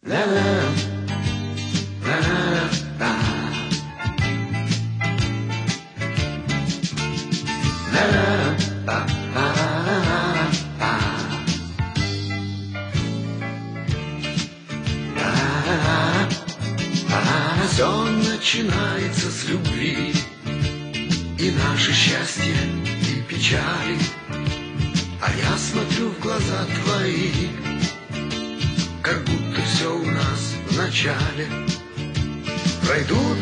Все начинается с любви, и наше счастье, и печали. А я смотрю в глаза твои, как будто все у нас в начале. Пройдут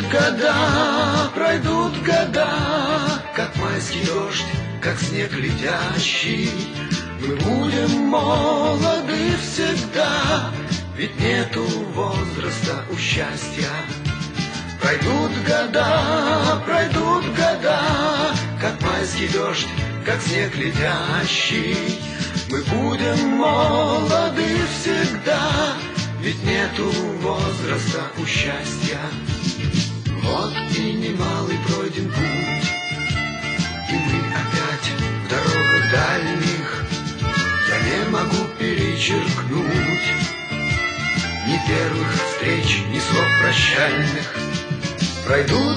года, как майский дождь, как снег летящий. Мы будем молоды всегда, ведь нету возраста у счастья. Пройдут года, как майский дождь, как снег летящий. Мы будем молоды всегда, ведь нету возраста у счастья. Вот и немалый пройден путь, и мы опять в дорогах дальних. Я не могу перечеркнуть ни первых встреч, ни слов прощальных. Пройдут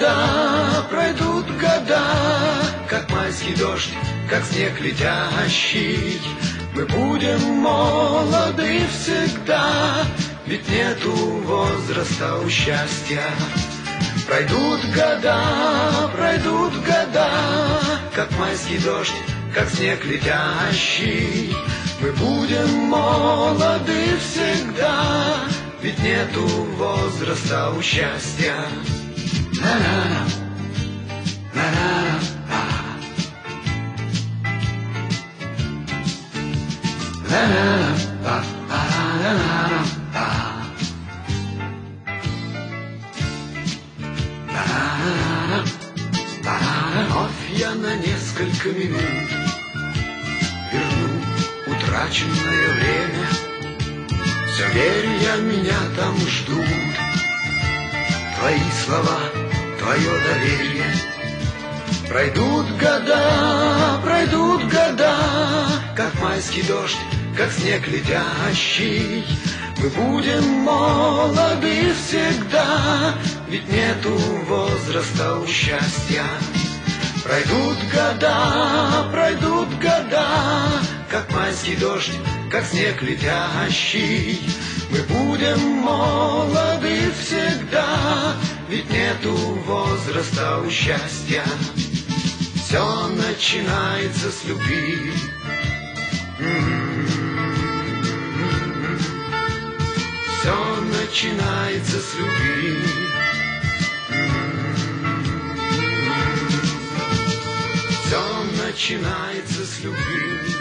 года, как майский дождь, как снег летящий. Мы будем молоды всегда, ведь нету возраста у счастья. Пройдут года, как майский дождь, как снег летящий. Мы будем молоды всегда, ведь нету возраста у счастья. Вновь я на несколько минут верну утраченное время. Все верю я, меня там ждут твои слова, твое доверие. Пройдут года, как майский дождь, как снег летящий. Мы будем молоды всегда, ведь нету возраста у счастья. Пройдут года, как майский дождь, как снег летящий. Мы будем молоды всегда, ведь нету возраста у счастья. Все начинается с любви. Все начинается с любви. Все начинается с любви.